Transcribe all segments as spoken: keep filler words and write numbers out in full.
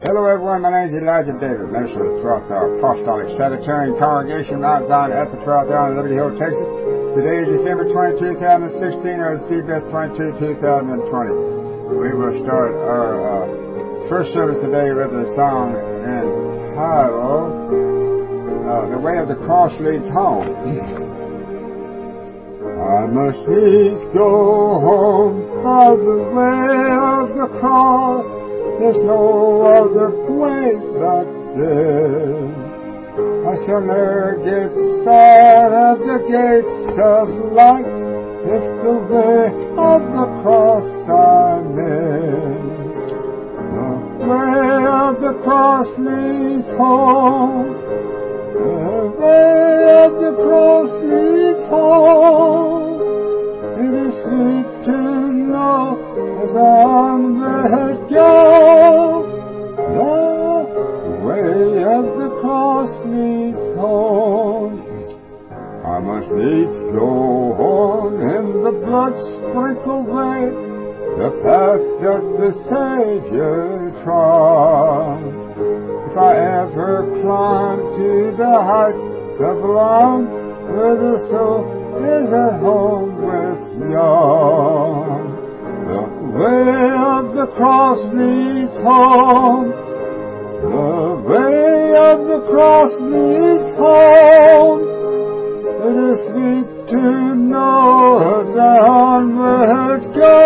Hello everyone, my name is Elijah David, minister of the twelfth Hour Apostolic Sabbatarian Congregation, Mount Zion at the twelfth Hour in Liberty Hill, Texas. Today is December twentieth, twenty sixteen, or Steve Beth twenty-second, twenty twenty. We will start our uh, first service today with a song entitled uh, The Way of the Cross Leads Home. I must needs go home by the way of the cross. There's no other way but this. I shall never get sight of the gates of light if the way of the cross I'm in. The way of the cross leads home. The way of the cross leads home. It is sweet to know as I onward go. The way of the cross leads home. I must needs go on in the blood-sprinkled way, the path that the Savior trod. If I ever climb to the heights sublime, where the soul is at home with Yah. The way of the cross leads home. The way of the cross leads home. It is sweet to know as I onward go.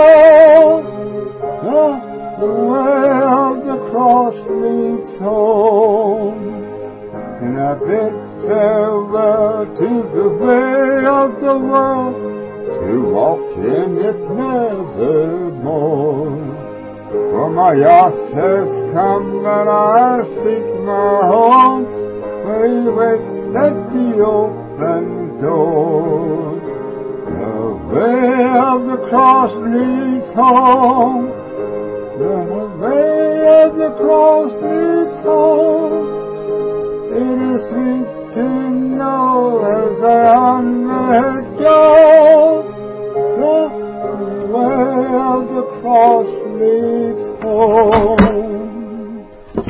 The way of the cross leads home. And I bid farewell to the way of the world, to walk in it nevermore. For my Yah has come and I seek my home, where He waits at the open door. The way of the cross leads home. The way of the cross leads home. It is sweet to know as I onward go. The way of the cross leads home.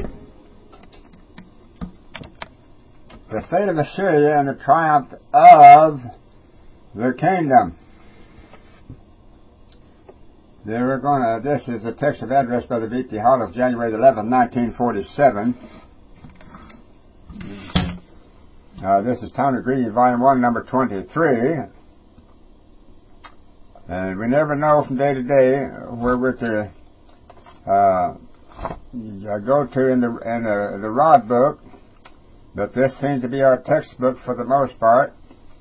The fate of Assyria and the triumph of the kingdom. They were going to, this is a text of address by the B T Hollis, January eleventh, nineteen forty-seven. Uh, this is Time of Greeting, Volume one, Number twenty-three. And we never know from day to day where we're to uh, go to in the in the, the Rod book, but this seems to be our textbook for the most part.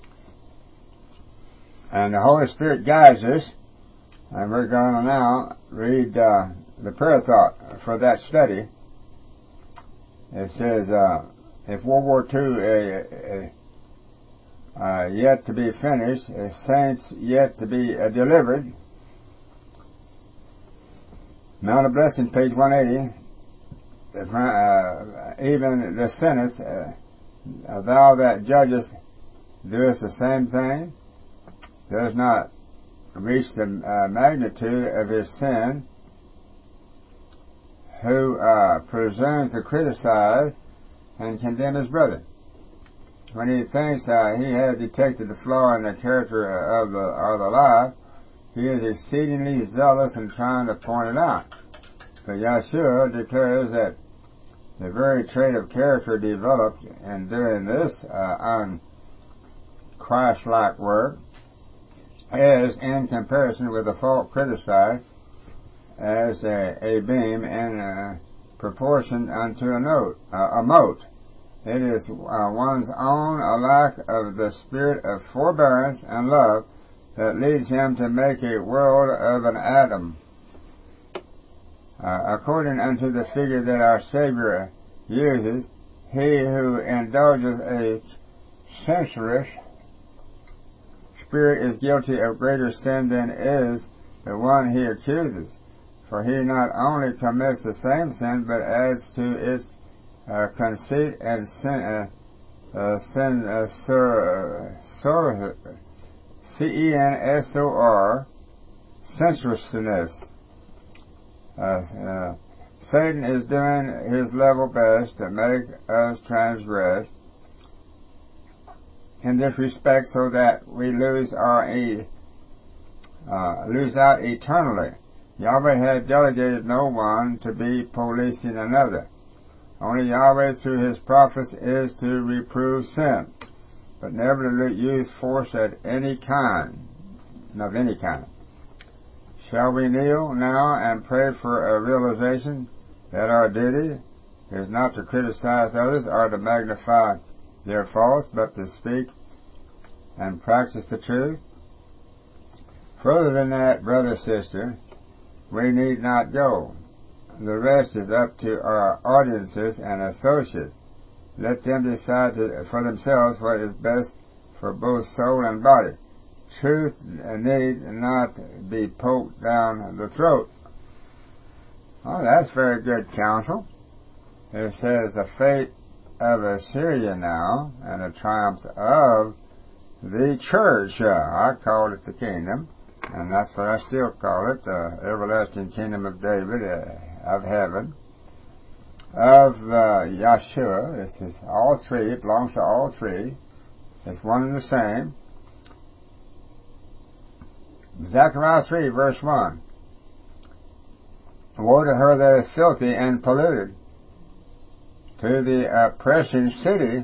And the Holy Spirit guides us, and we're going to now read uh, the prayer thought for that study. It says, uh, if World War Two uh, uh, yet to be finished, uh, saints yet to be uh, delivered. Mount of Blessing, page one eighty. Uh, even the sentence, uh, thou that judgest doest the same thing, does not reach the uh, magnitude of his sin, who uh, presumes to criticize and condemn his brother when he thinks uh, he has detected the flaw in the character of the of the life. He is exceedingly zealous in trying to point it out. But Yeshua declares that the very trait of character developed in doing this uh, un-Christ-like work is, in comparison with the fault criticized, as a, a beam in a proportion unto a note, uh, a mote. It is uh, one's own a lack of the spirit of forbearance and love that leads him to make a world of an atom. Uh, according unto the figure that our Savior uses, he who indulges a censorious spirit is guilty of greater sin than is the one he accuses. For he not only commits the same sin, but adds to its uh, conceit and sin, uh, uh, sin uh, sur, sur, C E N S O R, sensuousness, uh, uh, Satan is doing his level best to make us transgress in this respect so that we lose our uh, lose out eternally. Yahweh had delegated no one to be policing another. Only Yahweh through his prophets is to reprove sin, but never to use force at any kind, of any kind. Shall we kneel now and pray for a realization that our duty is not to criticize others or to magnify their faults, but to speak and practice the truth? Further than that, brother, sister, we need not go. The rest is up to our audiences and associates. Let them decide to, for themselves what is best for both soul and body. Truth need not be poked down the throat. Oh, that's very good counsel. It says the fate of Assyria now and the triumph of the church. Uh, I called it the kingdom, and that's what I still call it, the everlasting kingdom of David, uh, of heaven, of uh, Yeshua. This is all three. It belongs to all three. It's one and the same. Zechariah three, verse one. Woe to her that is filthy and polluted, to the oppressing city,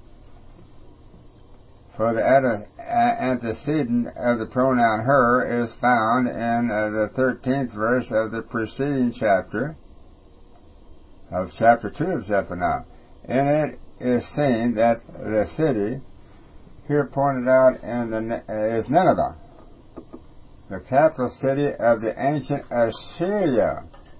for the antecedent of the pronoun her is found in uh, the thirteenth verse of the preceding chapter, of chapter two of Zephaniah. In it is seen that the city, here pointed out in the, is Nineveh, the capital city of the ancient Assyria.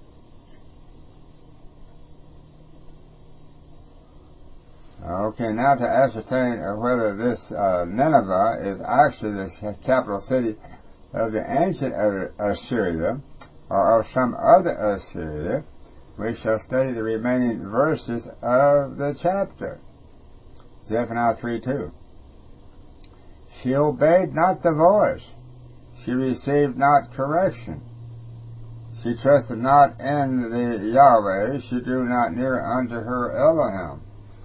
Okay, now to ascertain whether this uh, Nineveh is actually the capital city of the ancient Assyria or of some other Assyria, we shall study the remaining verses of the chapter. Zephaniah three two. She obeyed not the voice. She received not correction. She trusted not in the Yahweh. She drew not near unto her Elohim.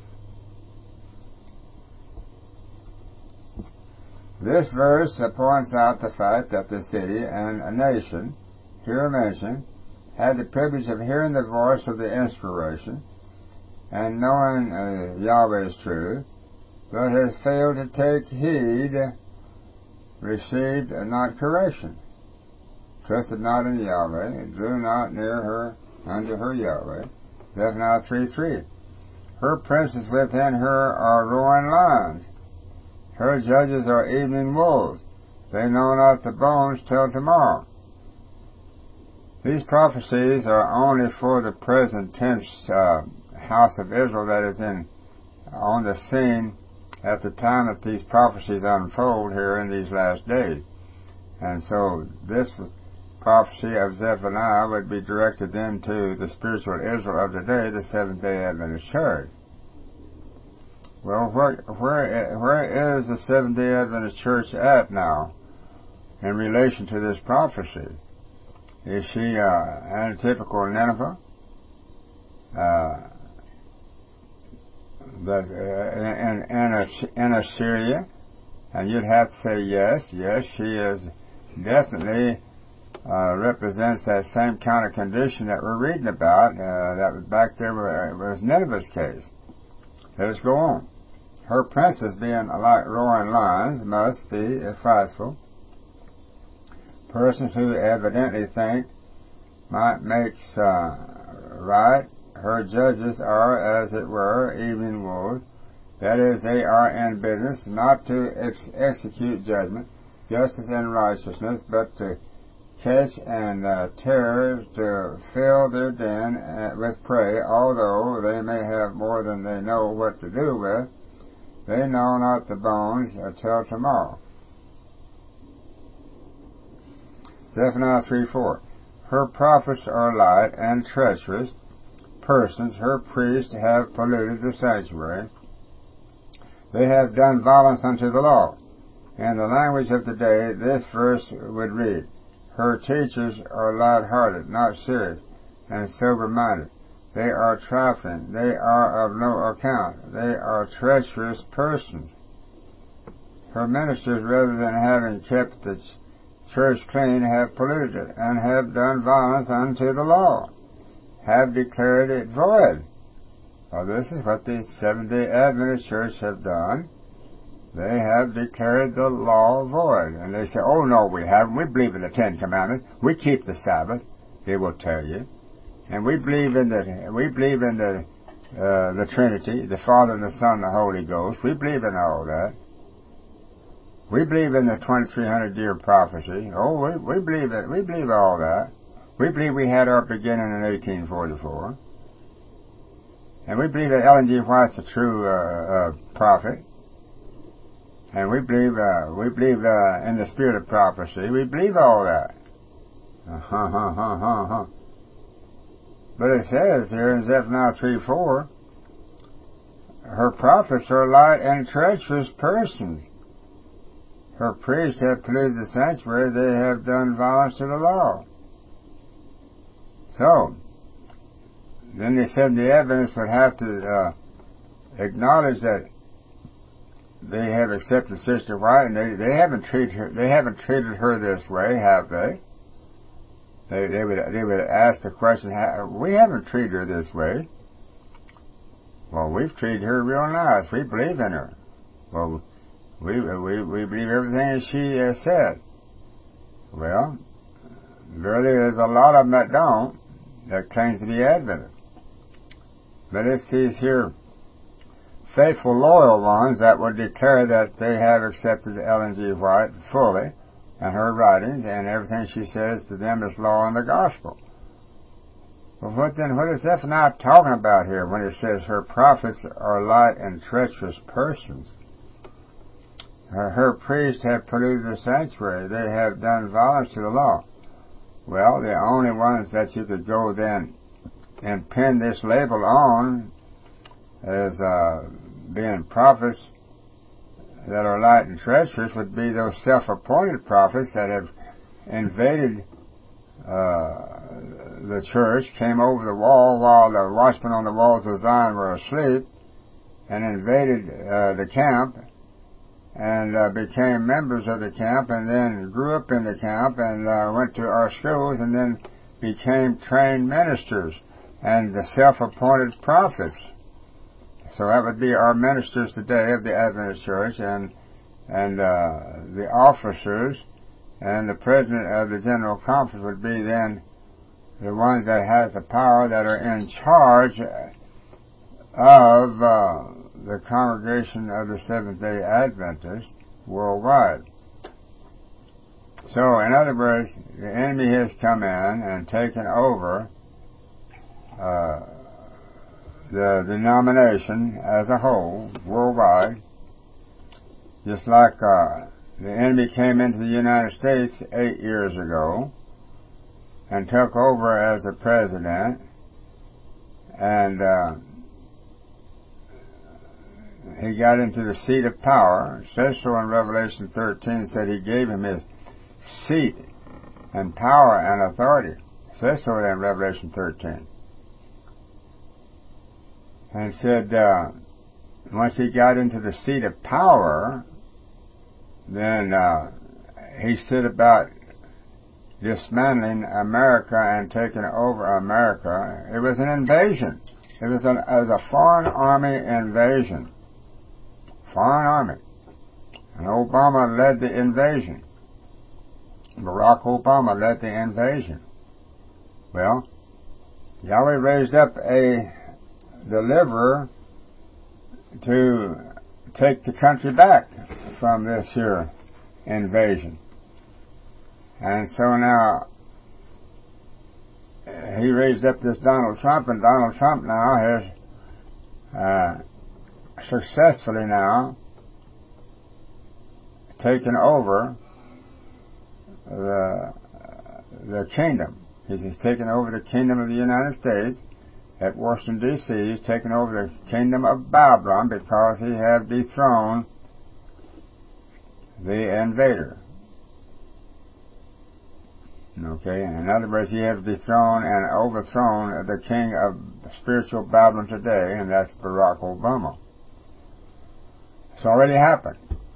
This verse points out the fact that the city and a nation, here mentioned, had the privilege of hearing the voice of the inspiration and knowing uh, Yahweh's truth, but has failed to take heed, received not correction, trusted not in Yahweh, drew not near her unto her Yahweh. Zephaniah three three. Her princes within her are roaring lions. Her judges are evening wolves. They know not the bones till tomorrow. These prophecies are only for the present tense uh, house of Israel that is in on the scene at the time that these prophecies unfold here in these last days. And so this prophecy of Zephaniah would be directed then to the spiritual Israel of the day, the Seventh-day Adventist Church. Well, where, where, where is the Seventh-day Adventist Church at now in relation to this prophecy? Is she uh, antitypical Nineveh? Uh, but, uh, in, in, in Assyria? And you'd have to say yes, yes, she is definitely uh, represents that same kind of condition that we're reading about. Uh, that was back there was Nineveh's case. Let us go on. Her princes, being like roaring lions, must be frightful. Persons who evidently think might makes uh, right. Her judges are, as it were, evening wolves. That is, they are in business not to ex- execute judgment, justice, and righteousness, but to catch and uh, tear, to fill their den uh, with prey, although they may have more than they know what to do with. They know not the bones until tomorrow. Zephaniah three four. Her prophets are light and treacherous persons. Her priests have polluted the sanctuary. They have done violence unto the law. In the language of the day, this verse would read, her teachers are light-hearted, not serious. and sober-minded. They are trifling. They are of no account. They are treacherous persons. Her ministers, rather than having kept the church clean, have polluted it, and have done violence unto the law, have declared it void. Well, this is what the Seventh-day Adventist Church have done. They have declared the law void. And they say, oh, no, we haven't. We believe in the Ten Commandments. We keep the Sabbath, they will tell you. And we believe in the, we believe in the, uh, the Trinity, the Father and the Son and the Holy Ghost. We believe in all that. We believe in the twenty-three hundred year prophecy. Oh, we, we believe it. We believe all that. We believe we had our beginning in eighteen forty-four. And we believe that Ellen G. White's a true uh, uh, prophet. And we believe uh, we believe uh, in the spirit of prophecy. We believe all that. Uh-huh, huh, huh, huh, huh. But it says here in Zephaniah three four, her prophets are light and treacherous persons. Her priests have polluted the sanctuary. They have done violence to the law. So, then they said the Adventists would have to uh, acknowledge that they have accepted Sister White, and they, they haven't treated her. They haven't treated her this way, have they? They, they would they would ask the question, we haven't treated her this way. Well, we've treated her real nice. We believe in her. Well, we we we believe everything she has said. Well, really, there's a lot of them that don't, that claims to be Adventist. But it says here, faithful, loyal ones that would declare that they have accepted Ellen G. White fully, and her writings, and everything she says to them is law and the gospel. Well, what then, what is Zephaniah talking about here when it says her prophets are light and treacherous persons? Her, her priests have polluted the sanctuary. They have done violence to the law. Well, the only ones that you could go then and pin this label on as uh, being prophets that are light and treacherous would be those self-appointed prophets that have invaded uh, the church, came over the wall while the watchmen on the walls of Zion were asleep, and invaded uh, the camp, and uh, became members of the camp, and then grew up in the camp, and uh, went to our schools, and then became trained ministers and the self-appointed prophets. So that would be our ministers today of the Adventist Church, and and uh, the officers and the president of the General Conference would be then the ones that has the power, that are in charge of uh, the congregation of the Seventh-day Adventists worldwide. So, in other words, the enemy has come in and taken over uh, the denomination as a whole, worldwide, just like uh, the enemy came into the United States eight years ago and took over as a president, and uh, he got into the seat of power. It says so in Revelation thirteen, said he gave him his seat and power and authority. It says so in Revelation thirteen. And said uh, once he got into the seat of power, then uh, he set about dismantling America and taking over America. It was an invasion. It was, an, it was a foreign army invasion. Foreign army. And Obama led the invasion. Barack Obama led the invasion. Well, Yahweh raised up a deliverer to take the country back from this here invasion. And so now he raised up this Donald Trump, and Donald Trump now has uh, successfully now taken over the the kingdom. He's, he's taken over the kingdom of the United States at Washington, D C He's taken over the kingdom of Babylon because he had dethroned the invader. Okay, in other words, he has dethroned and overthrown the king of spiritual Babylon today, and that's Barack Obama. It's already happened.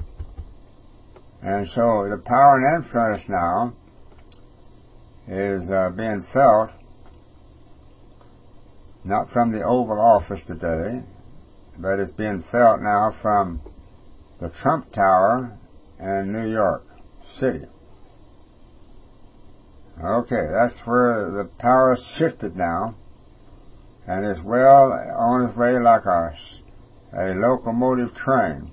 And so the power and influence now is uh, being felt not from the Oval Office today, but it's being felt now from the Trump Tower in New York City. Okay, that's where the power has shifted now, and is well on its way like a, a locomotive train.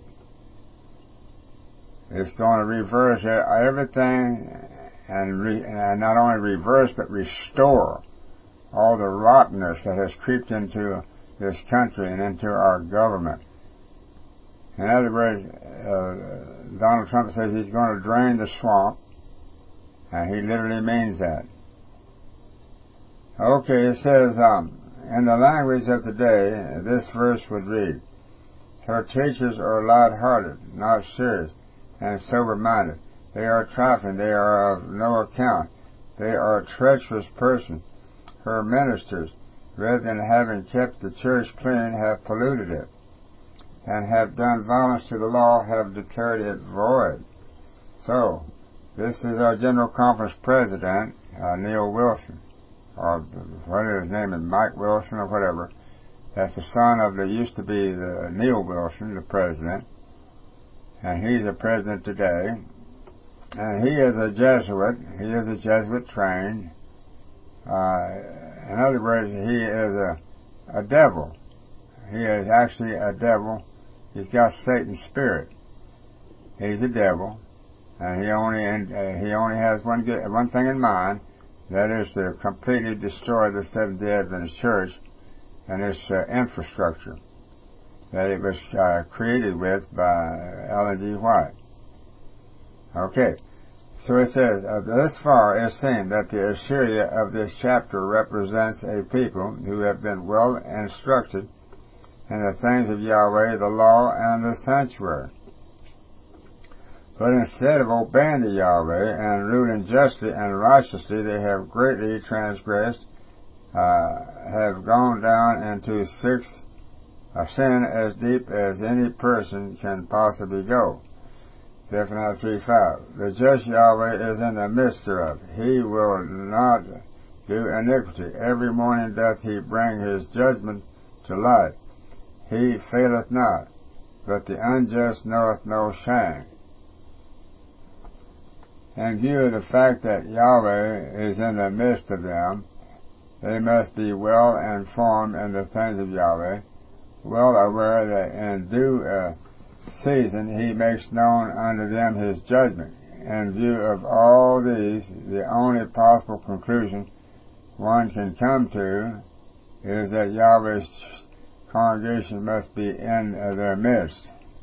It's going to reverse everything, and, re, and not only reverse but restore all the rottenness that has creeped into this country and into our government. In other words, uh, Donald Trump says he's going to drain the swamp, and he literally means that. Okay, it says, um, in the language of the day, this verse would read, her teachers are light-hearted, not serious, and sober-minded. They are trifling, they are of no account. They are a treacherous person. Her ministers, rather than having kept the church clean, have polluted it, and have done violence to the law, have declared it void. So, this is our General Conference President, uh, Neil Wilson, or whatever his name is, Mike Wilson or whatever. That's the son of the, used to be the Neil Wilson, the president, and he's a president today. And he is a Jesuit. He is a Jesuit trained. Uh, in other words, he is a, a devil. He is actually a devil. He's got Satan's spirit. He's a devil, and he only uh, he only has one good, one thing in mind, that is to completely destroy the Seventh-day Adventist Church and its uh, infrastructure that it was uh, created with by Ellen G. White. Okay, so it says, uh, thus far it seems that the Assyria of this chapter represents a people who have been well instructed in the things of Yahweh, the law, and the sanctuary. But instead of obeying to Yahweh and ruling justly and righteously, they have greatly transgressed, uh, have gone down into six, a sin as deep as any person can possibly go. Zephaniah three five. The just Yahweh is in the midst thereof. He will not do iniquity. Every morning doth he bring his judgment to light. He faileth not, but the unjust knoweth no shame. In view of the fact that Yahweh is in the midst of them, they must be well informed in the things of Yahweh, well aware that in due uh, season he makes known unto them his judgment. In view of all these, the only possible conclusion one can come to is that Yahweh's congregation must be in uh, their midst.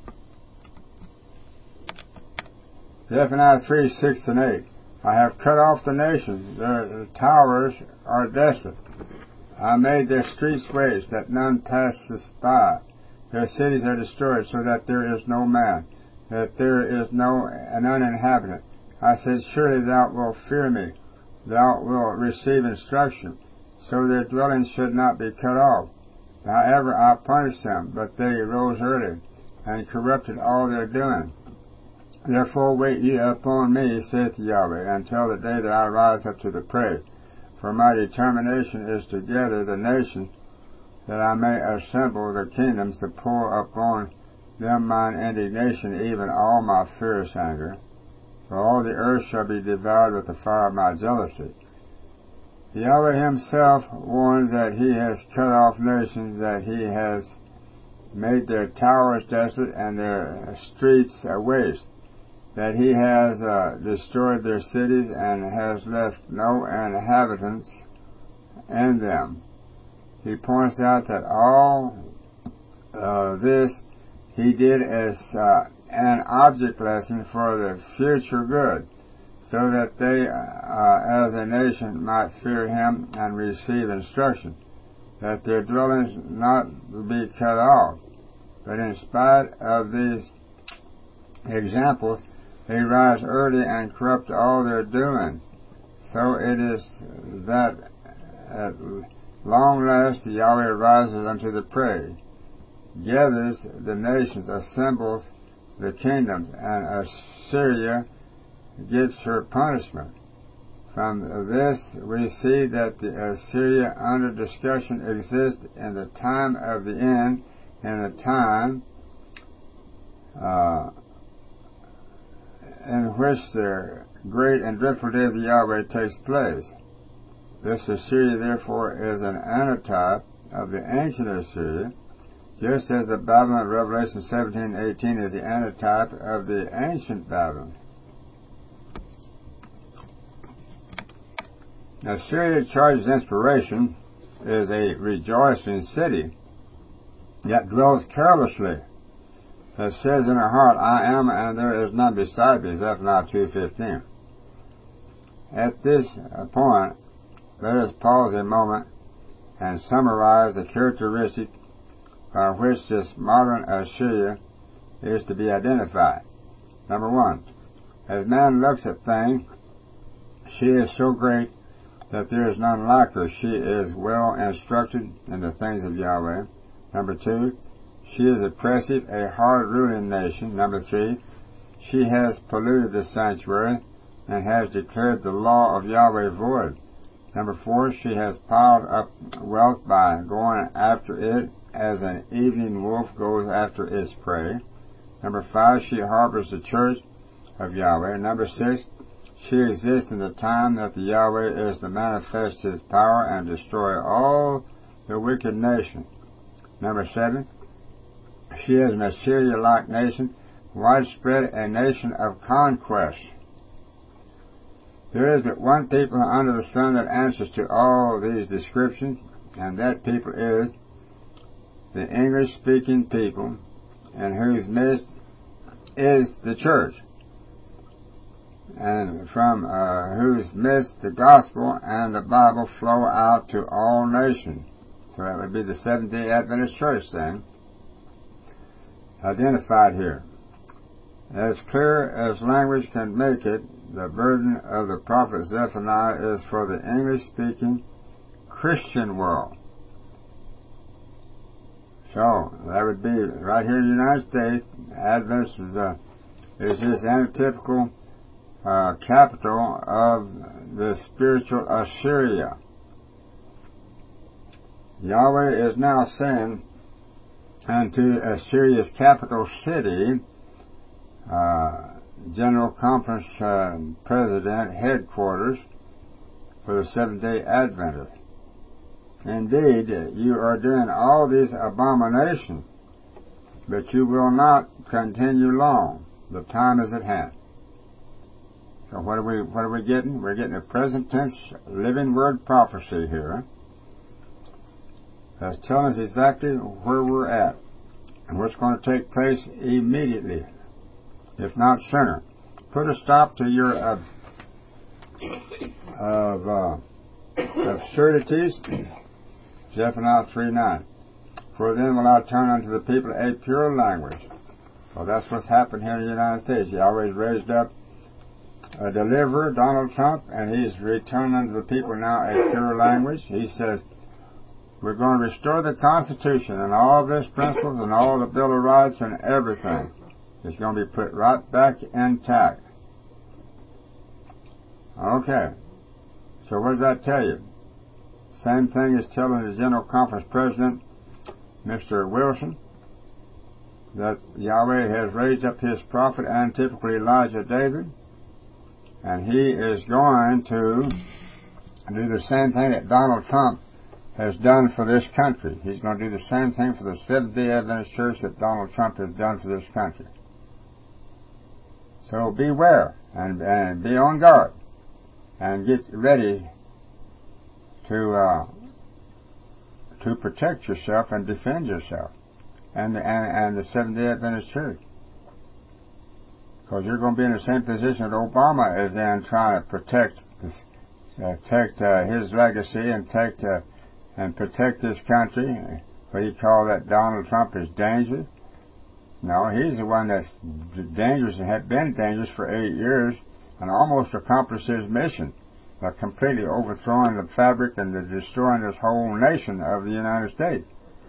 Zephaniah three, six and eight. I have cut off the nations, their towers are desolate. I made their streets waste, that none passeth by. Their cities are destroyed, so that there is no man, that there is no none inhabitant. I said, surely thou wilt fear me, thou wilt receive instruction, so their dwellings should not be cut off. However, I punished them, but they rose early, and corrupted all their doing. Therefore wait ye upon me, saith Yahweh, until the day that I rise up to the prey. For my determination is to gather the nations, that I may assemble the kingdoms, to pour upon them mine indignation, even all my fierce anger. For all the earth shall be devoured with the fire of my jealousy. Yahweh himself warns that he has cut off nations, that he has made their towers desolate and their streets a waste, that he has uh, destroyed their cities and has left no inhabitants in them. He points out that all uh, this he did as uh, an object lesson for the future good, so that they, uh, as a nation, might fear him and receive instruction, that their dwellings not be cut off. But in spite of these examples, they rise early and corrupt all their doing. so it is that at long last the Yahweh rises unto the prey, gathers the nations, assembles the kingdoms, and Assyria gets her punishment. From this we see that the Assyria under discussion exists in the time of the end, in the time uh, in which the great and dreadful day of the Yahweh takes place. This Assyria, therefore, is an antitype of the ancient Assyria, just as the Babylon of Revelation seventeen eighteen is the antitype of the ancient Babylon. Assyria, charged with inspiration, is a rejoicing city, yet dwells carelessly, that says in her heart, I am, and there is none beside me, Zephaniah two fifteen. At this point, let us pause a moment and summarize the characteristic by which this modern Assyria is to be identified. Number one, as man looks at things, she is so great that there is none like her. She is well instructed in the things of Yahweh. Number two, she is oppressive, a hard ruling nation. Number three, she has polluted the sanctuary and has declared the law of Yahweh void. Number four, she has piled up wealth by going after it as an evening wolf goes after its prey. Number five, she harbors the church of Yahweh. Number six, she exists in the time that the Yahweh is to manifest his power and destroy all the wicked nation. Number seven, she is an Assyria-like nation, widespread, a nation of conquest. There is but one people under the sun that answers to all these descriptions, and that people is the English-speaking people, in whose midst is the church, and from uh, whose midst the gospel and the Bible flow out to all nations. So that would be the Seventh-day Adventist Church then, identified here. As clear as language can make it, the burden of the prophet Zephaniah is for the English-speaking Christian world. So, that would be right here in the United States. Adventist is, uh, is this antitypical uh, capital of the spiritual Assyria. Yahweh is now saying unto Assyria's capital city, uh, General Conference uh, President headquarters for the Seventh-day Adventists. Indeed, you are doing all these abominations, but you will not continue long. The time is at hand. So what are we what are we getting? We're getting a present tense living word prophecy here. That's telling us exactly where we're at and what's going to take place immediately, if not sooner. Put a stop to your uh, of uh, absurdities. Zephaniah three nine. For then will I turn unto the people a pure language. Well, that's what's happened here in the United States. He always raised up a deliverer, Donald Trump, and he's returned unto the people now a pure language. He says, we're going to restore the Constitution and all of its principles and all the Bill of Rights and everything. It's going to be put right back intact. Okay. So what does that tell you? Same thing is telling the General Conference President, Mister Wilson, that Yahweh has raised up his prophet, and typically Elijah David, and he is going to do the same thing that Donald Trump has done for this country. He's going to do the same thing for the Seventh-day Adventist Church that Donald Trump has done for this country. So beware and, and be on guard and get ready to uh, to protect yourself and defend yourself and the, and, and the Seventh-day Adventist Church. Because you're going to be in the same position that Obama is in, trying to protect this, uh, protect uh, his legacy and protect uh, and protect this country. What he called that Donald Trump is dangerous. No, he's the one that's dangerous and had been dangerous for eight years and almost accomplished his mission. uh, completely overthrowing the fabric and destroying this whole nation of the United States.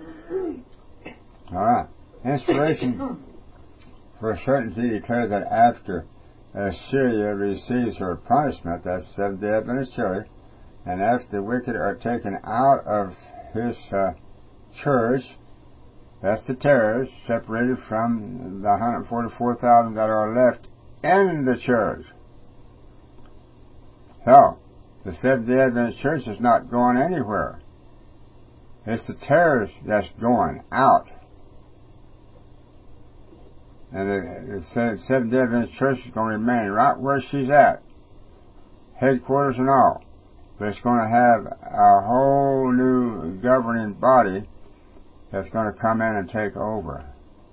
All right. Inspiration for certainty declares that after Assyria receives her punishment, that's Seventh-day Adventist Church, and after the wicked are taken out of his uh, church, that's the terrorists, separated from the one hundred forty-four thousand that are left in the church. So, the Seventh-day Adventist Church is not going anywhere. It's the terrorists that's going out. And the, the Seventh-day Adventist Church is going to remain right where she's at, headquarters and all. But it's going to have a whole new governing body that's going to come in and take over.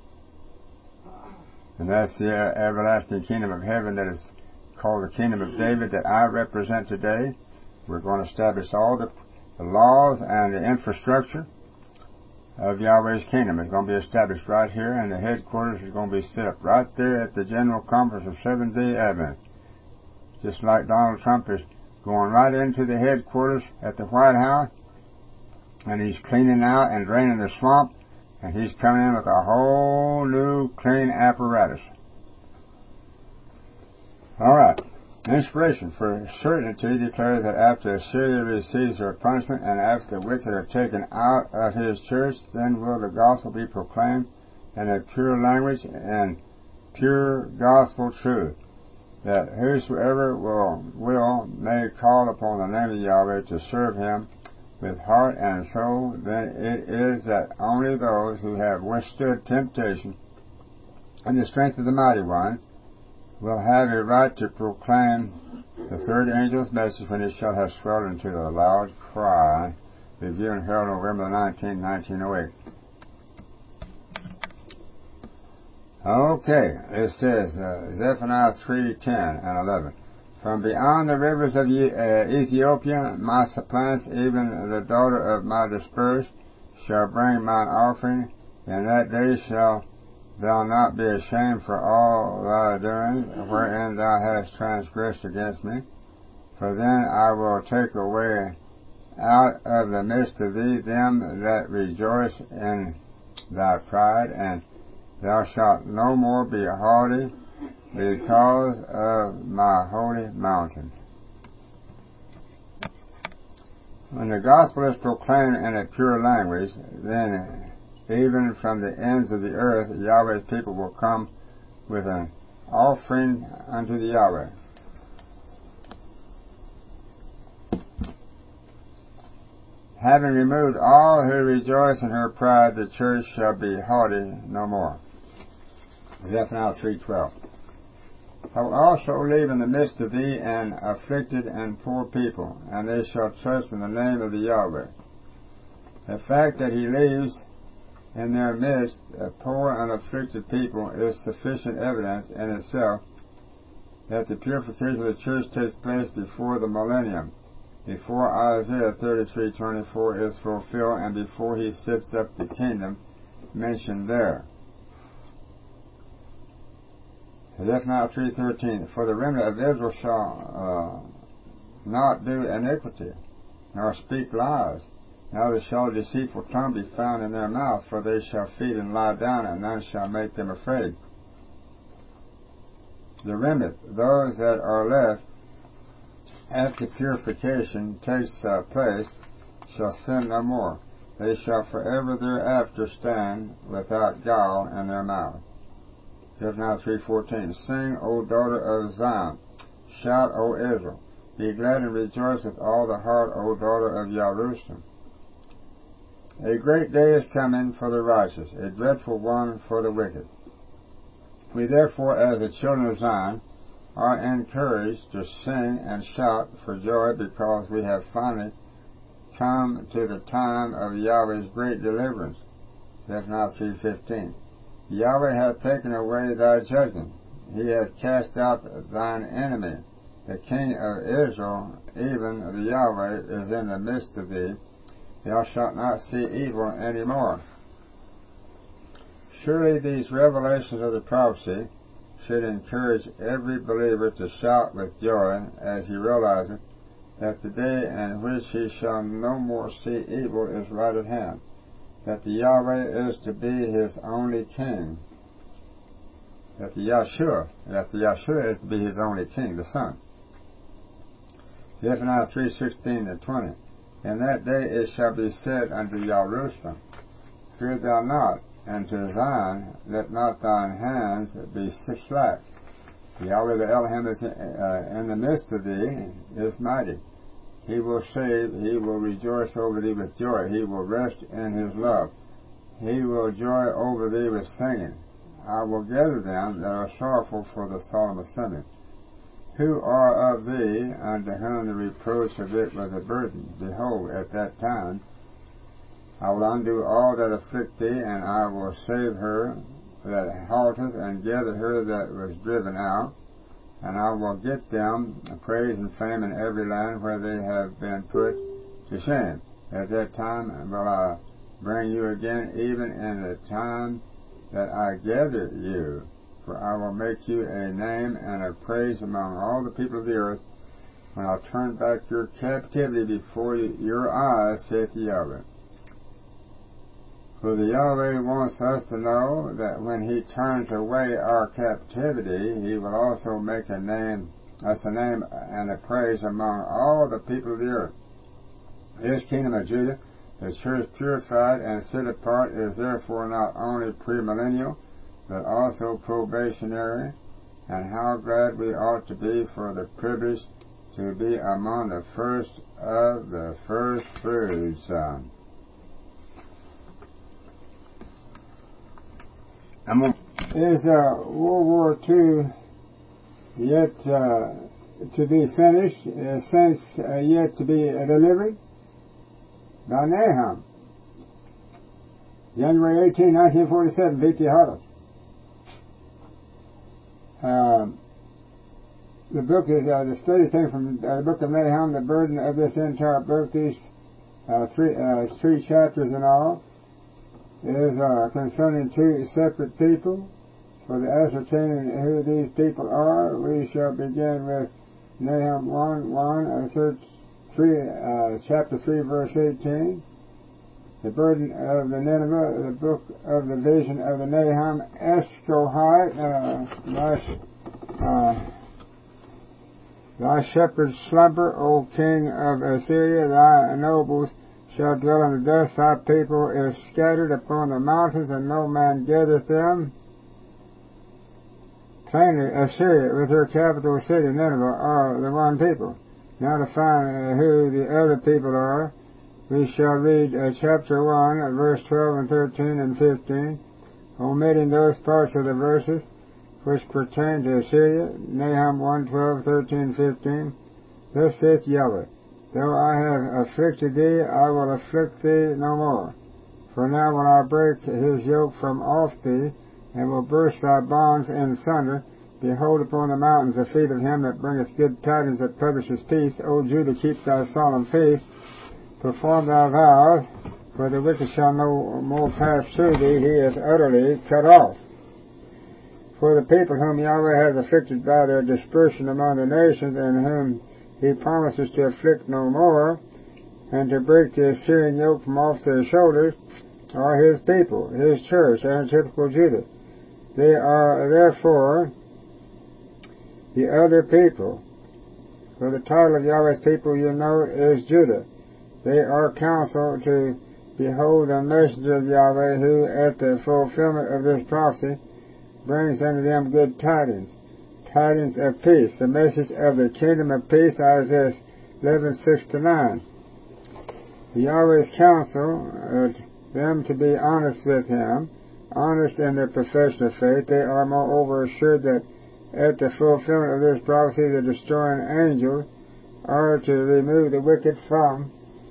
And that's the everlasting kingdom of heaven that is called the kingdom of David that I represent today. We're going to establish all the, the laws and the infrastructure of Yahweh's kingdom. It's going to be established right here, and the headquarters is going to be set up right there at the General Conference of Seventh-day Advent. Just like Donald Trump is going right into the headquarters at the White House, and he's cleaning out and draining the swamp, and he's coming in with a whole new clean apparatus. All right. Inspiration for certainty declares that after Assyria receives her punishment and after the wicked are taken out of his church, then will the gospel be proclaimed in a pure language and pure gospel truth, that whosoever will, will may call upon the name of Yahweh to serve him with heart and soul. Then it is that only those who have withstood temptation and the strength of the mighty one will have a right to proclaim the third angel's message when it shall have swelled into a loud cry. Review and Herald, November nineteenth, nineteen oh eight. Okay, it says, uh, Zephaniah three, ten and eleven. From beyond the rivers of uh, Ethiopia, my suppliants, even the daughter of my dispersed, shall bring mine offering. In that day shall thou not be ashamed for all thy doings, wherein thou hast transgressed against me. For then I will take away out of the midst of thee them that rejoice in thy pride, and thou shalt no more be haughty because of my holy mountain. When the gospel is proclaimed in a pure language, then even from the ends of the earth, Yahweh's people will come with an offering unto the Yahweh. Having removed all who rejoice in her pride, the church shall be haughty no more. Zephaniah three twelve. I will also leave in the midst of thee an afflicted and poor people, and they shall trust in the name of the Yahweh. The fact that he leaves in their midst a poor and afflicted people is sufficient evidence in itself that the purification of the church takes place before the millennium, before Isaiah thirty-three twenty-four is fulfilled, and before he sets up the kingdom mentioned there. Zephaniah three thirteen. For the remnant of Israel shall uh, not do iniquity, nor speak lies, neither shall a deceitful tongue be found in their mouth, for they shall feed and lie down, and none shall make them afraid. The remnant, those that are left after purification takes uh, place, shall sin no more. They shall forever thereafter stand without gall in their mouth. Zephaniah three fourteen. Sing, O daughter of Zion. Shout, O Israel. Be glad and rejoice with all the heart, O daughter of Jerusalem. A great day is coming for the righteous, a dreadful one for the wicked. We therefore, as the children of Zion, are encouraged to sing and shout for joy, because we have finally come to the time of Yahweh's great deliverance. Zephaniah three fifteen. Yahweh hath taken away thy judgment. He hath cast out thine enemy. The King of Israel, even the Yahweh, is in the midst of thee. Thou shalt not see evil any more. Surely these revelations of the prophecy should encourage every believer to shout with joy as he realizes that the day in which he shall no more see evil is right at hand, that the Yahweh is to be his only king, that the Yahshua, that the Yahshua is to be his only king, the Son. Zephaniah three sixteen and twenty. In that day it shall be said unto Jerusalem, Fear thou not, and to Zion, let not thine hands be slack. Yahweh the Elohim is uh, in the midst of thee, is mighty. He will save, he will rejoice over thee with joy. He will rest in his love. He will joy over thee with singing. I will gather them that are sorrowful for the solemn assembly. Who are of thee, unto whom the reproach of it was a burden? Behold, at that time I will undo all that afflict thee, and I will save her that halteth, and gather her that was driven out. And I will get them praise and fame in every land where they have been put to shame. At that time will I bring you again, even in the time that I gather you. For I will make you a name and a praise among all the people of the earth, when I turn back your captivity before your eyes, saith Yahweh. For the Yahweh wants us to know that when he turns away our captivity, he will also make a name, us a name and a praise among all the people of the earth. His kingdom of Judah, the church purified and set apart, is therefore not only premillennial, but also probationary, and how glad we ought to be for the privilege to be among the first of the first fruits. Um, Is uh, World War Two yet uh, to be finished, uh, since uh, yet to be uh, delivered? By Nahum, January eighteenth, nineteen forty-seven, V T Hollis. Um, the book is uh, the study came from uh, the book of Nahum. The burden of this entire book, these uh, three uh, three chapters in all, is uh, concerning two separate people. For the ascertaining who these people are, we shall begin with Nahum one, one, uh, third, three, uh, chapter three, verse eighteen. The burden of the Nineveh, the book of the vision of the Nahum Escohite, uh, thy, uh, thy shepherds slumber, O king of Assyria, thy nobles shall dwell in the dust, thy people is scattered upon the mountains, and no man gathereth them. Plainly, Assyria, with her capital city, Nineveh, are the one people. Now to find uh, who the other people are, we shall read uh, chapter one, uh, verse twelve and thirteen and fifteen, omitting those parts of the verses which pertain to Assyria. Nahum one, twelve, thirteen, fifteen. Thus saith Yahweh, Though I have afflicted thee, I will afflict thee no more. For now will I break his yoke from off thee, and will burst thy bonds in sunder. Behold, upon the mountains the feet of him that bringeth good tidings, that publishes peace. O Judah, keep thy solemn feast, perform thy vows, for the wicked shall no more pass through thee, he is utterly cut off. For the people whom Yahweh has afflicted by their dispersion among the nations, and whom he promises to afflict no more, and to break the Assyrian yoke from off their shoulders, are his people, his church, and typical Judah. They are therefore the other people. For the title of Yahweh's people, you know, is Judah. They are counseled to behold the messenger of Yahweh, who at the fulfillment of this prophecy brings unto them good tidings, tidings of peace, the message of the kingdom of peace, Isaiah eleven, six to nine. Yahweh's counsel uh, them to be honest with him, honest in their profession of faith. They are moreover assured that at the fulfillment of this prophecy the destroying angels are to remove the wicked from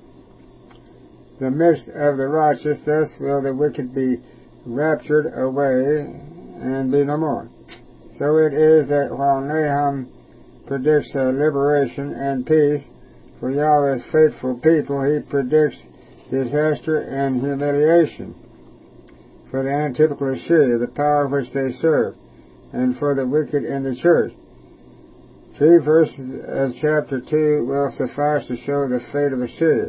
the midst of the righteous. Thus will the wicked be raptured away and be no more. So it is that while Nahum predicts uh, liberation and peace for Yahweh's faithful people, he predicts disaster and humiliation for the antipodal Assyria, the power which they serve, and for the wicked in the church. Three verses of chapter two will suffice to show the fate of Assyria.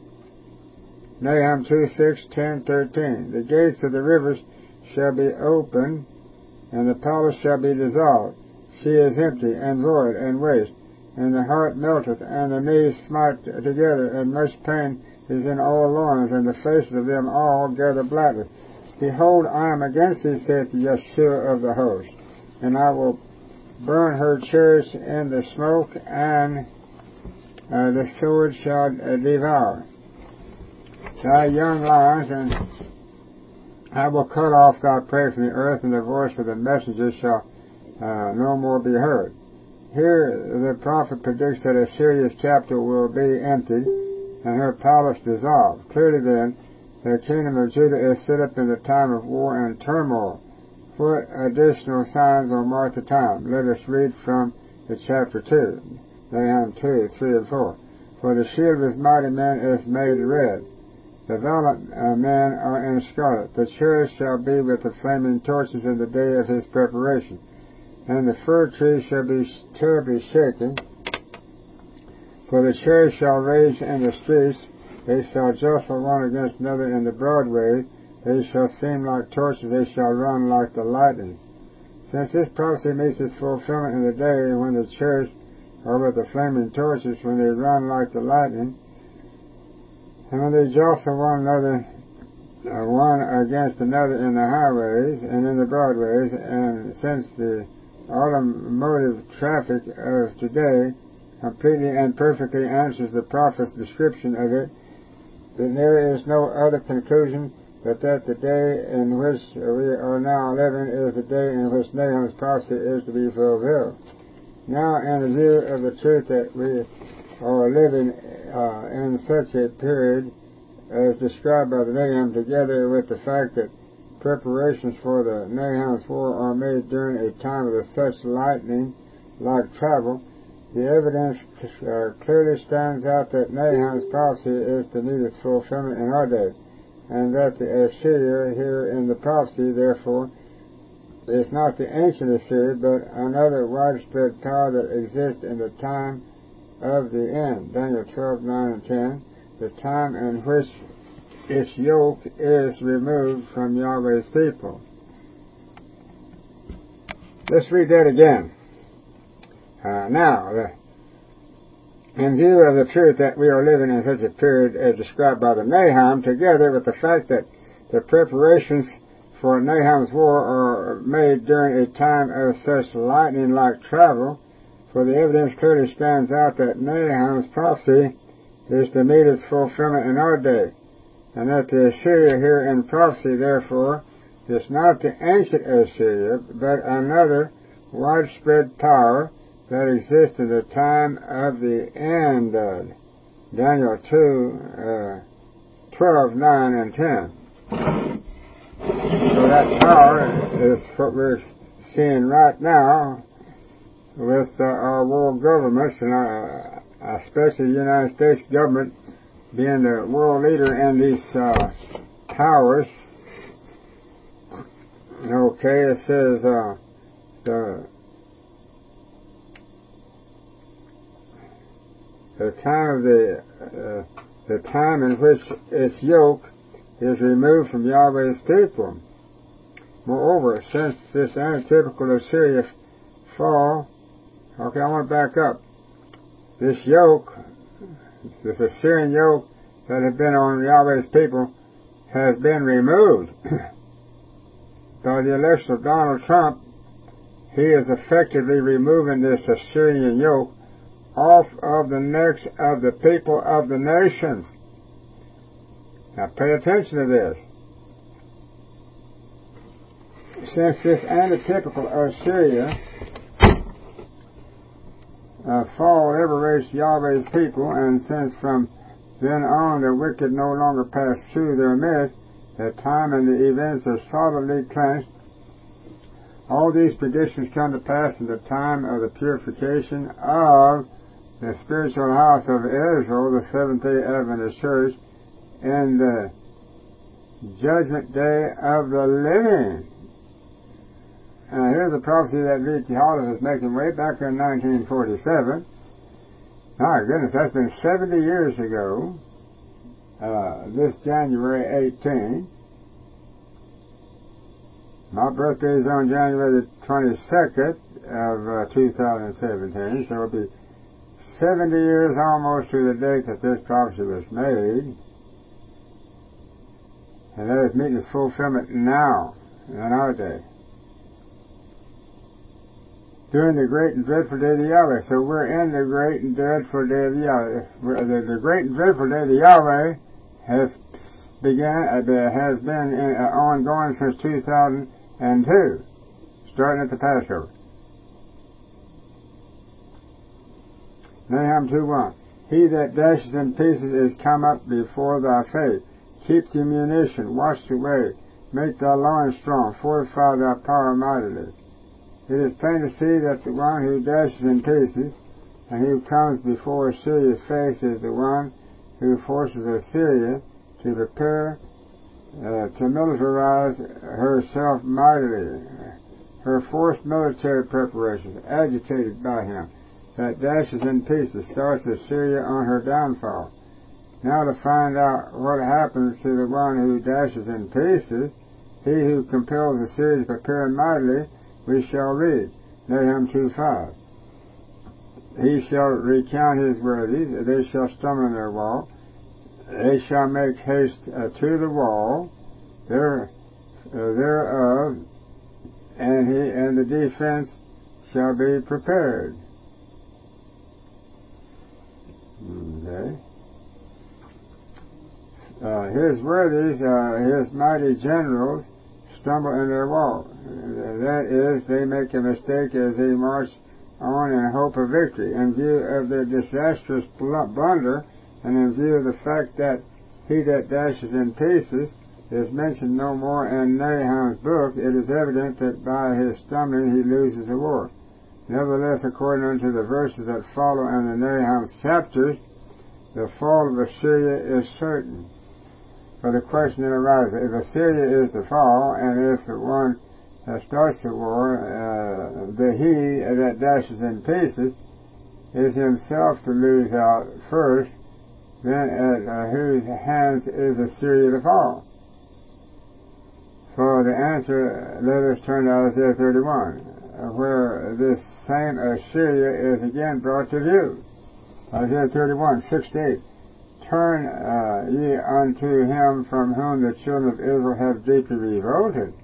Nahum two, six, ten, thirteen. The gates of the rivers shall be opened, and the palace shall be dissolved. She is empty, and void, and waste, and the heart melteth, and the knees smite together, and much pain is in all loins, and the faces of them all gather blackness. Behold, I am against thee, saith the Yeshua of the host, and I will burn her chariots in the smoke, and uh, the sword shall uh, devour thy young lions, and I will cut off thy prey from the earth, and the voice of the messenger shall uh, no more be heard. Here the prophet predicts that Assyria's capital will be emptied, and her palace dissolved. Clearly then, the kingdom of Judah is set up in the time of war and turmoil. What additional signs will mark the time? Let us read from the chapter two, Nahum two, three and four. For the shield of his mighty men is made red. The valiant uh, men are in scarlet. The chariots shall be with the flaming torches in the day of his preparation. And the fir tree shall be terribly shaken. For the chariots shall rage in the streets. They shall jostle one against another in the broad way. They shall seem like torches, they shall run like the lightning. Since this prophecy meets its fulfillment in the day when the chariots are with the flaming torches, when they run like the lightning, and when they jostle one another, uh, one against another in the highways and in the broadways, and since the automotive traffic of today completely and perfectly answers the prophet's description of it, then there is no other conclusion but that the day in which we are now living is the day in which Nahum's prophecy is to be fulfilled. Now, in the view of the truth that we are living uh, in such a period as described by the Nahum, together with the fact that preparations for the Nahum's war are made during a time of such lightning-like travel, the evidence uh, clearly stands out that Nahum's prophecy is to meet its fulfillment in our day, and that the Assyria here in the prophecy, therefore, is not the ancient Assyria, but another widespread power that exists in the time of the end. Daniel twelve, nine and ten, the time in which its yoke is removed from Yahweh's people. Let's read that again. Uh, now, the, in view of the truth that we are living in such a period as described by the Nahum, together with the fact that the preparations for Nahum's war are made during a time of such lightning-like travel, for the evidence clearly stands out that Nahum's prophecy is to meet its fulfillment in our day, and that the Assyria here in prophecy, therefore, is not the ancient Assyria, but another widespread power that exists in the time of the end. Uh, Daniel two, uh, twelve, nine, and ten. So that power is what we're seeing right now with uh, our world governments, and uh, especially the United States government being the world leader in these uh, powers. Okay, it says uh, the the time of the uh, the time in which its yoke is removed from Yahweh's people. Moreover, since this antitypical Assyria fall, okay, I want to back up. This yoke, this Assyrian yoke that had been on Yahweh's people, has been removed by the election of Donald Trump. He is effectively removing this Assyrian yoke off of the necks of the people of the nations. Now pay attention to this. Since this antitypical Assyria uh, fall liberates Yahweh's people, and since from then on the wicked no longer pass through their midst, the time and the events are solidly cleansed, all these predictions come to pass in the time of the purification of the spiritual house of Israel, the Seventh-day Adventist Church, in the judgment day of the living. Uh, here's a prophecy that V T Hollis is making way back in nineteen forty-seven. My goodness, that's been seventy years ago. Uh, this January eighteenth. My birthday is on January the twenty-second of uh, two thousand seventeen, so it'll be seventy years almost to the date that this prophecy was made. And that is meeting its fulfillment now, in our day. During the great and dreadful day of the Yahweh. So we're in the great and dreadful day of the Yahweh. The, the great and dreadful day of the Yahweh has began, uh, has been in, uh, ongoing since two thousand two, starting at the Passover. Nahum two one. He that dashes in pieces is come up before thy face. Keep the munition, wash the way, make thy loins strong, fortify thy power mightily. It is plain to see that the one who dashes in pieces and who comes before Assyria's face is the one who forces Assyria to prepare uh, to militarize herself mightily. Her forced military preparations, agitated by him, that dashes in pieces, starts Assyria on her downfall. Now to find out what happens to the one who dashes in pieces, he who compels Assyria to prepare mightily, we shall read, Nahum two five. He shall recount his worthies, they shall stumble in their wall, they shall make haste uh, to the wall, there, uh, thereof, and he and the defense shall be prepared. Okay. Uh, his worthies, uh, his mighty generals, stumble in their wall. That is, they make a mistake as they march on in hope of victory. In view of their disastrous blunder, and in view of the fact that he that dashes in pieces is mentioned no more in Nahum's book, it is evident that by his stumbling he loses the war. Nevertheless, according unto the verses that follow in the Nahum's chapters, the fall of Assyria is certain. For the question that arises, if Assyria is to fall, and if the one that starts the war, uh, the he that dashes in pieces, is himself to lose out first, then at uh, whose hands is Assyria to fall? For the answer, let us turn to Isaiah thirty-one, where this same Assyria is again brought to view. Isaiah thirty-one, six to eight. Turn uh, ye unto him from whom the children of Israel have deeply revolted.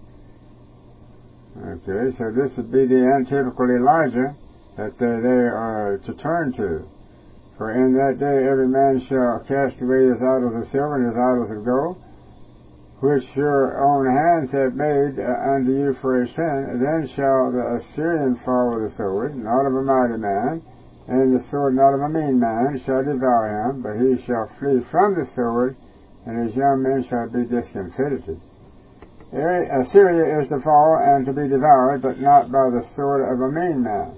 Okay, so this would be the antithetical Elijah that they, they are to turn to. For in that day every man shall cast away his idols of silver and his idols of gold, which your own hands have made uh, unto you for a sin. Then shall the Assyrian fall with the sword, not of a mighty man, and the sword not of a mean man shall devour him, but he shall flee from the sword, and his young men shall be discomfited. Assyria is to fall and to be devoured, but not by the sword of a mean man.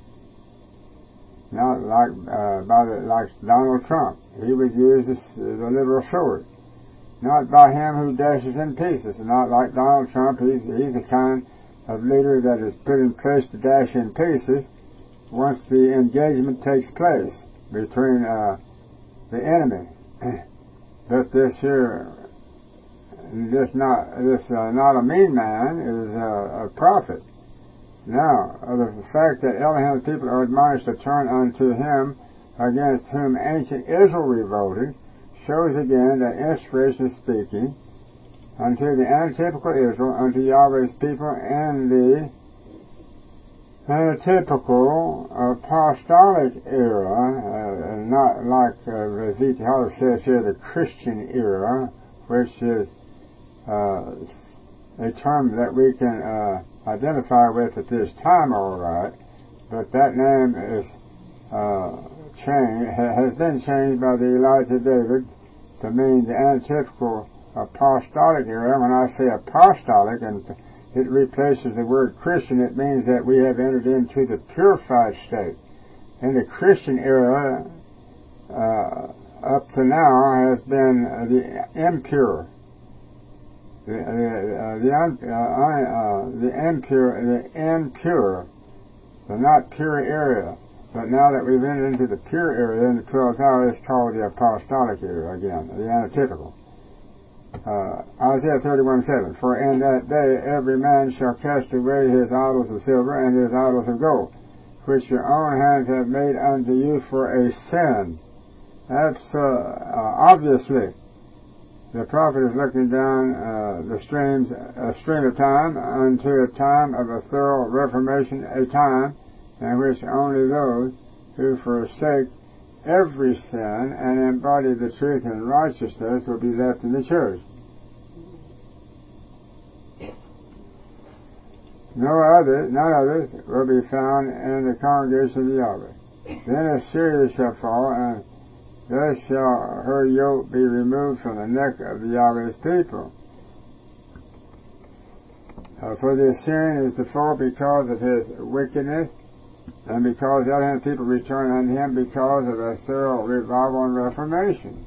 Not like uh, by the, like Donald Trump. He would use this, uh, the literal sword. Not by him who dashes in pieces. Not like Donald Trump. He's, he's the kind of leader that is put in place to dash in pieces once the engagement takes place between uh, the enemy. But this here, this not this uh, not a mean man is uh, a prophet. Now, uh, the fact that Elohim's people are admonished to turn unto him against whom ancient Israel revolted shows again that inspiration is speaking unto the antitypical Israel, unto Yahweh's people, and the antitypical apostolic era, uh, not like uh, as V T Hollis says here, the Christian era, which is uh, a term that we can uh, identify with at this time, all right, but that name is uh, changed, has been changed by the Elijah David to mean the antithetical apostolic era. When I say apostolic, and it replaces the word Christian, it means that we have entered into the purified state. In the Christian era, uh, up to now, has been the impure the the uh, the, un, uh, uh, the impure, the impure, the not pure area. But now that we've entered into the pure area in the twelfth hour, it's called the apostolic area again, the antitypical. Uh, Isaiah thirty-one seven. For in that day every man shall cast away his idols of silver and his idols of gold, which your own hands have made unto you for a sin. That's uh, uh, obviously the prophet is looking down uh, the streams, a stream of time unto a time of a thorough reformation, a time in which only those who forsake every sin and embody the truth and righteousness will be left in the church. No other, none others will be found in the congregation of Yahweh. Then Assyria shall fall, and thus shall her yoke be removed from the neck of the Yahweh's people. Uh, for the Assyrian is to fall because of his wickedness, and because the other people return unto him because of a thorough revival and reformation.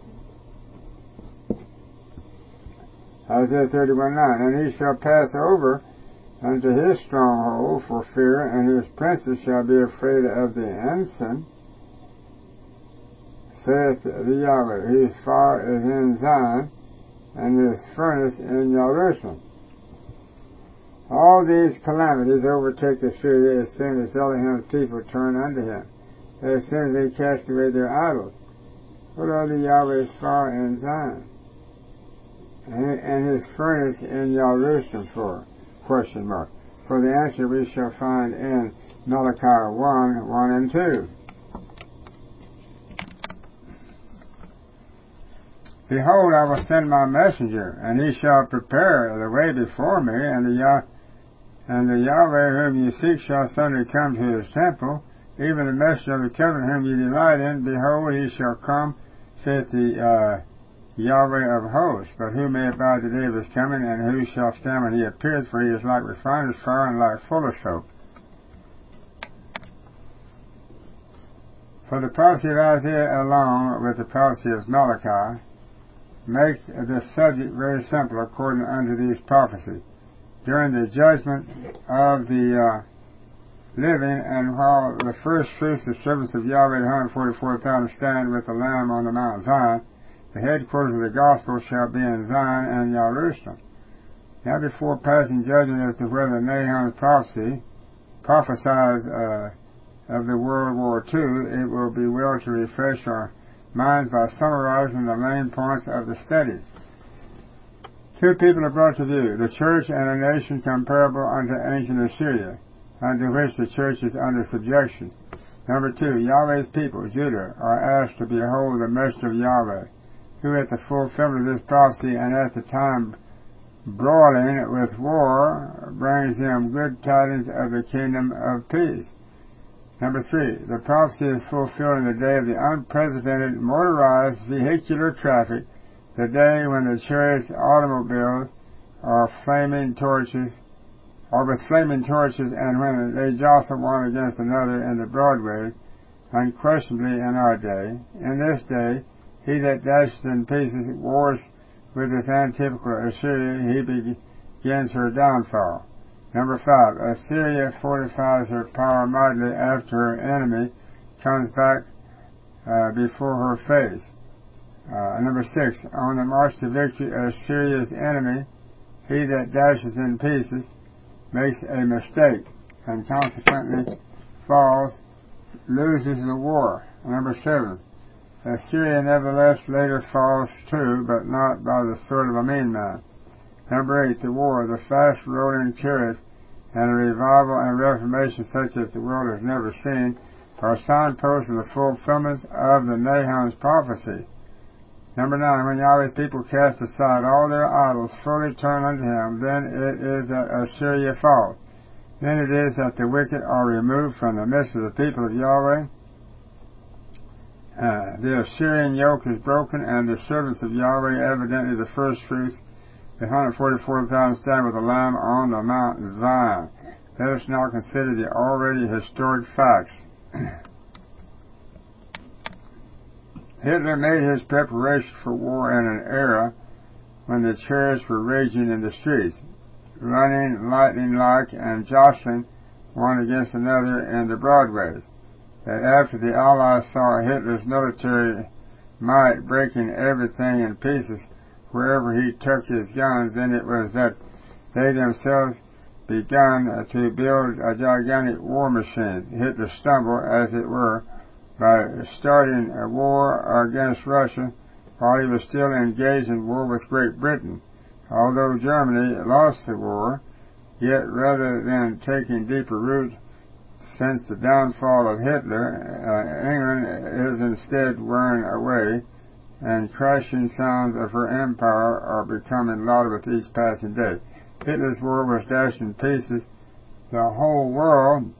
Isaiah thirty-one nine. And he shall pass over unto his stronghold for fear, and his princes shall be afraid of the ensign, saith the Yahweh. His fire is in Zion, and his furnace in Jerusalem. All these calamities overtake Assyria as soon as Elohim's people turn unto him, as soon as they cast away their idols. What are the Yahweh's fire in Zion, and, and his furnace in Jerusalem for? Question mark. For the answer we shall find in Malachi one, one and two. Behold, I will send my messenger, and he shall prepare the way before me, and the Yah and the Yahweh whom you seek shall suddenly come to his temple, even the messenger of the covenant whom you delight in. Behold, he shall come, saith the uh, Yahweh of hosts. But who may abide the day of his coming, and who shall stand when he appears? For he is like refiner's fire and like fuller's soap. For the prophecy of Isaiah along with the prophecy of Malachi make the subject very simple according unto these prophecies. During the judgment of the uh, living, and while the first fruits, the servants of Yahweh, the one hundred forty-four thousand, stand with the Lamb on the Mount Zion, the headquarters of the gospel shall be in Zion and Jerusalem. Now, before passing judgment as to whether Nahum's prophecy prophesies uh, of the World War Two, it will be well to refresh our minds by summarizing the main points of the study. Two people are brought to view, the church and a nation comparable unto ancient Assyria, unto which the church is under subjection. Number two, Yahweh's people, Judah, are asked to behold the messenger of Yahweh, who at the fulfillment of this prophecy and at the time broiling with war brings them good tidings of the kingdom of peace. Number three, the prophecy is fulfilled in the day of the unprecedented motorized vehicular traffic, the day when the chariots, automobiles, are flaming torches, or with flaming torches, and when they jostle one against another in the Broadway, unquestionably in our day. In this day, he that dashes in pieces wars with this antitypical Assyria, he begins her downfall. Number five, Assyria fortifies her power mightily after her enemy comes back uh, before her face. Uh, number six, on the march to victory, Assyria's enemy, he that dashes in pieces, makes a mistake and consequently falls, loses the war. Number seven, Assyria nevertheless later falls too, but not by the sword of a mean man. Number eight, the war, the fast-rolling chariots, and a revival and reformation such as the world has never seen, are signposts of the fulfillment of the Nahum's prophecy. Number nine, when Yahweh's people cast aside all their idols, fully turn unto him, then it is that Assyria falls. Then it is that the wicked are removed from the midst of the people of Yahweh. Uh, the Assyrian yoke is broken, and the servants of Yahweh, evidently the first fruits, the one hundred forty-four thousand, stand with the Lamb on the Mount Zion. Let us now consider the already historic facts. Hitler made his preparation for war in an era when the chariots were raging in the streets, running lightning-like and jostling one against another in the broadways. That after the Allies saw Hitler's military might breaking everything in pieces wherever he took his guns, then it was that they themselves begun to build a gigantic war machine. Hitler stumbled, as it were, by starting a war against Russia while he was still engaged in war with Great Britain. Although Germany lost the war, yet rather than taking deeper root since the downfall of Hitler, uh, England is instead wearing away, and crashing sounds of her empire are becoming louder with each passing day. Hitler's war was dashed in pieces the whole world,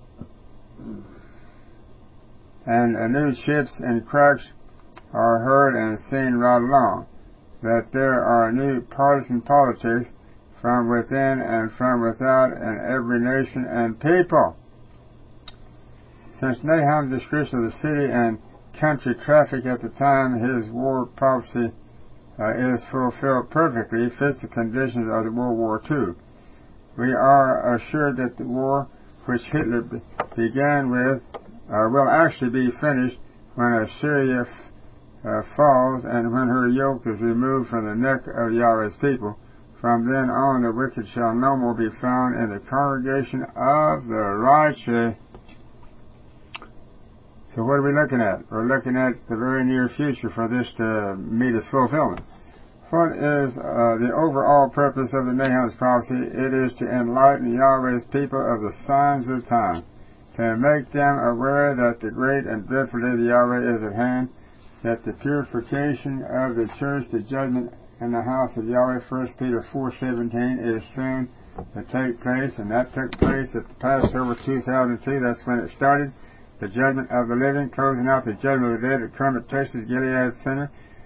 and uh, new ships and cracks are heard and seen right along. That there are new partisan politics from within and from without in every nation and people. Since Nahum's description of the city and country traffic at the time his war prophecy uh, is fulfilled perfectly, fits the conditions of the World War Two. We are assured that the war which Hitler be- began with uh, will actually be finished when Assyria f- uh, falls and when her yoke is removed from the neck of Yahweh's people. From then on the wicked shall no more be found in the congregation of the righteous. So what are we looking at? We're looking at the very near future for this to meet its fulfillment. What is uh, the overall purpose of the Nahum's prophecy? It is to enlighten Yahweh's people of the signs of the time, to make them aware that the great and dreadful day of Yahweh is at hand, that the purification of the church, the judgment in the house of Yahweh, First Peter four seventeen, is soon to take place, and that took place at the Passover two thousand two. That's when it started. The judgment of the living, closing out the judgment of the dead at Kermit, Texas, Gilead Center,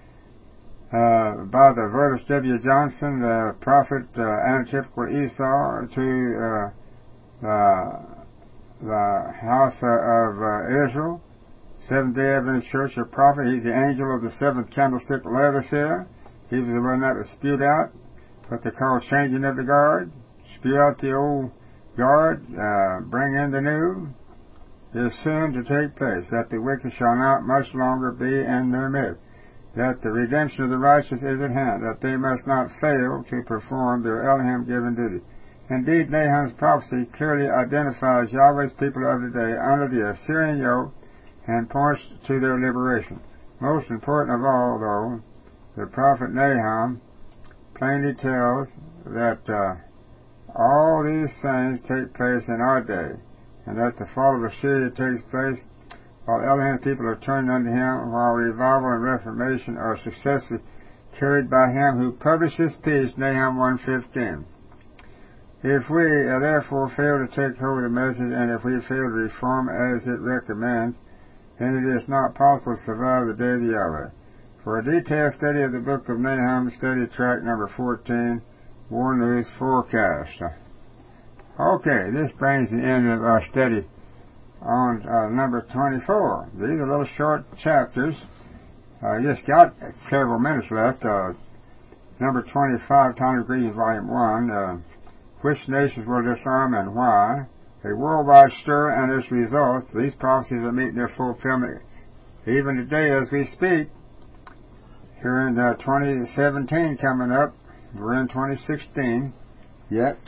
uh, by the Vertus W. Johnson, the prophet, uh, antitypical Esau, to uh, the, the house of uh, Israel, Seventh-day Adventist Church, a prophet. He's the angel of the seventh candlestick, Laodicea. He was the one that was spewed out, what they call changing of the guard. Spew out the old guard, uh, bring in the new. Is soon to take place, that the wicked shall not much longer be in their midst, that the redemption of the righteous is at hand, that they must not fail to perform their Elohim-given duty. Indeed, Nahum's prophecy clearly identifies Yahweh's people of the day under the Assyrian yoke and points to their liberation. Most important of all, though, the prophet Nahum plainly tells that uh, all these things take place in our day, and that the fall of Assyria takes place while Elohim people are turned unto him, while revival and reformation are successfully carried by him who publishes peace, Nahum one fifteen. If we uh, therefore fail to take hold of the message, and if we fail to reform as it recommends, then it is not possible to survive the day of Yahweh. For a detailed study of the book of Nahum, study track number fourteen, War News Forecast. Okay, this brings the end of our study on uh, number twenty-four. These are little short chapters. I uh, just got several minutes left. Uh, number twenty-five, Time of Greetings, Volume one. Uh, which nations will disarm and why? A worldwide stir and its results. These prophecies are meeting their fulfillment even today as we speak. Here in uh, twenty seventeen coming up. We're in twenty sixteen yet.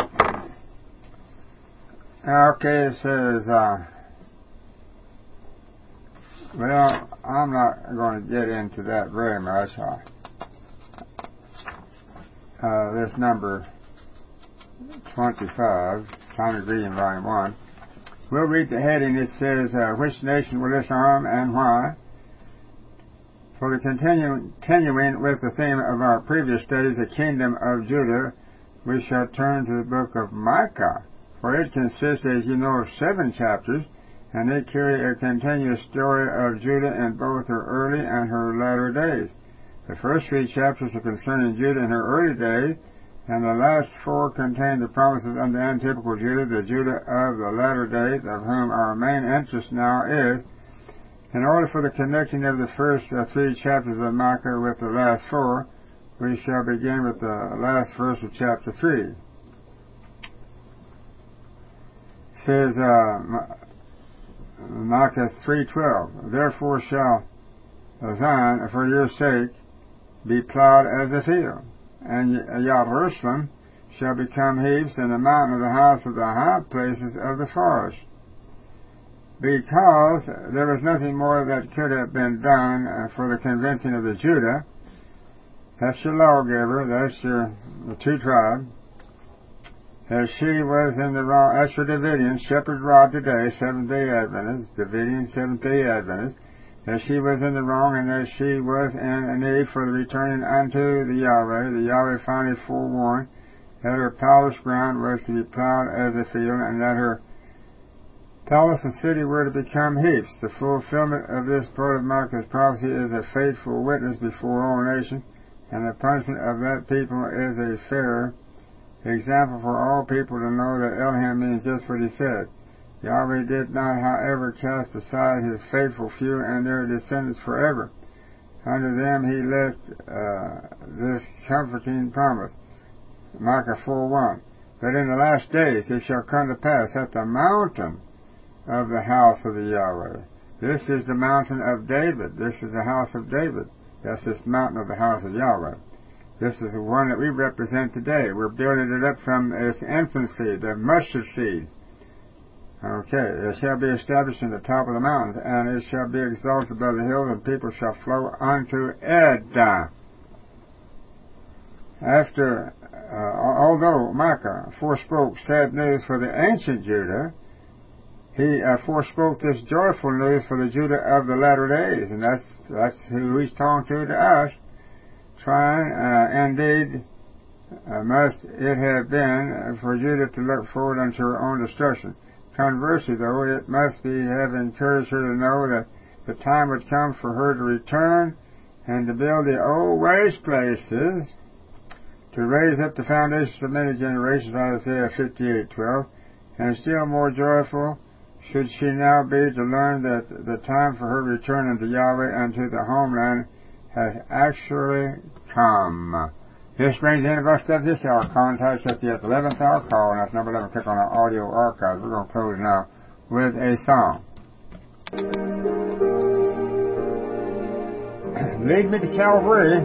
Okay, it says, uh, well, I'm not going to get into that very much. Uh, this number twenty-five, Time of Greeting, Volume one. We'll read the heading. It says, uh, which nation will disarm and why? For the continuing, continuing with the theme of our previous studies, the kingdom of Judah, we shall turn to the book of Micah. For it consists, as you know, of seven chapters, and they carry a continuous story of Judah in both her early and her latter days. The first three chapters are concerning Judah in her early days, and the last four contain the promises unto antitypical Judah, the Judah of the latter days, of whom our main interest now is. In order for the connection of the first uh, three chapters of Micah with the last four, We shall begin with the last verse of chapter three. It says, uh, Micah three twelve, therefore shall Zion, for your sake, be plowed as a field, and Jerusalem shall become heaps, and the mountain of the house of the high places of the forest. Because there was nothing more that could have been done uh, for the convincing of the Judah. That's your lawgiver, that's your the two tribes. As she was in the wrong, that's your Davidian, shepherd rod today, Seventh-day Adventist, Davidian, Seventh-day Adventist. That she was in the wrong, and that she was in a need for the returning unto the Yahweh. The Yahweh finally forewarned that her palace ground was to be plowed as a field, and that her palace and city were to become heaps. The fulfillment of this part of Micah's prophecy is a faithful witness before all nations, and the punishment of that people is a fair example for all people to know that Elohim means just what he said. Yahweh did not, however, cast aside his faithful few and their descendants forever. Unto them he left uh, this comforting promise. Micah four one. But in the last days it shall come to pass at the mountain of the house of the Yahweh. This is the mountain of David. This is the house of David. That's this mountain of the house of Yahweh. This is the one that we represent today. We're building it up from its infancy, the mustard seed. Okay, it shall be established in the top of the mountains, and it shall be exalted above the hills, and people shall flow unto it. After, uh, although Micah forespoke sad news for the ancient Judah, he uh, forespoke this joyful news for the Judah of the latter days, and that's that's who he's talking to to us. Trying, uh, indeed, uh, must it have been for Judah to look forward unto her own destruction. Conversely, though, it must be have encouraged her to know that the time would come for her to return and to build the old waste places, to raise up the foundations of many generations, Isaiah fifty-eight twelve, and still more joyful should she now be to learn that the time for her return unto Yahweh, unto the homeland, has actually come. This brings the end of our study this hour. Contact us at the eleventh hour. Call and that's number eleven. Click on our audio archives. We're going to close now with a song. Lead me to Calvary.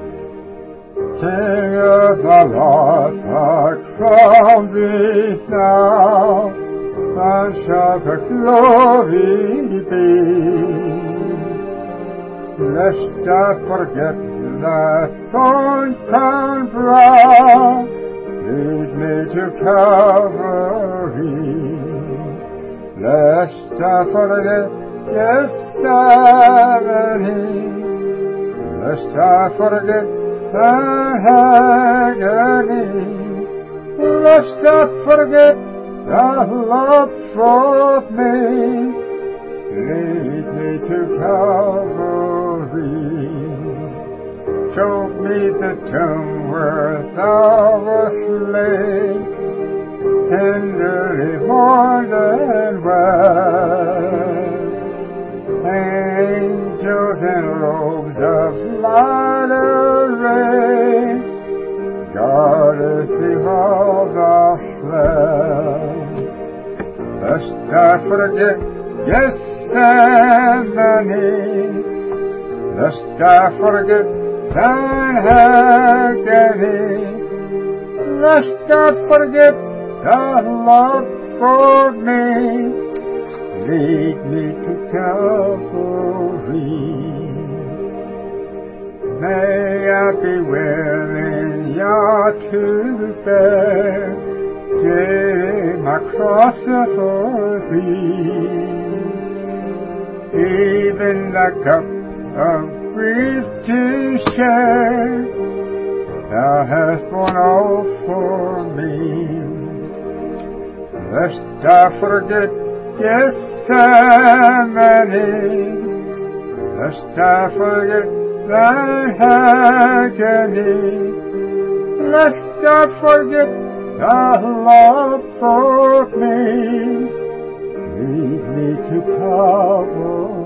King of the Lord, I crown thee now, and shall the glory be. Lest I forget thy thorn-crowned brow, lead me to Calvary. Lest I forget Gethsemane, lest I forget thy agony, lest I forget thy love for me. Lead me to Calvary. Show me the tomb where thou wast laid, tenderly mourned and well. Angels in robes of light array, guardeth thee while thou slept. Lest I forget Gethsemane, lest I forget thine agony, lest I forget thy love for me. Lead me to Calvary. May I be willing, Yah, to bear yea, my cross for thee. Even the cup of grief to share, thou hast borne all for me. Lest I forget Gethsemane, lest I forget thine agony, lest I forget thy love for me. Lead me to Calvary.